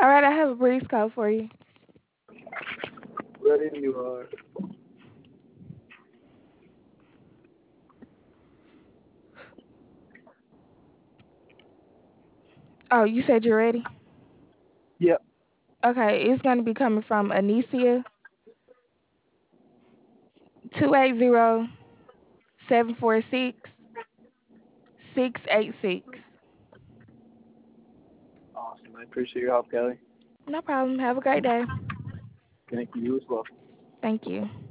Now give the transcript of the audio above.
All right, I have a breeze code for you. Ready you are. Oh, you said you're ready? Yep. Okay, it's going to be coming from Anicia 280-746-686. Awesome. I appreciate your help, Kelly. No problem. Have a great day. Thank you as well. Thank you.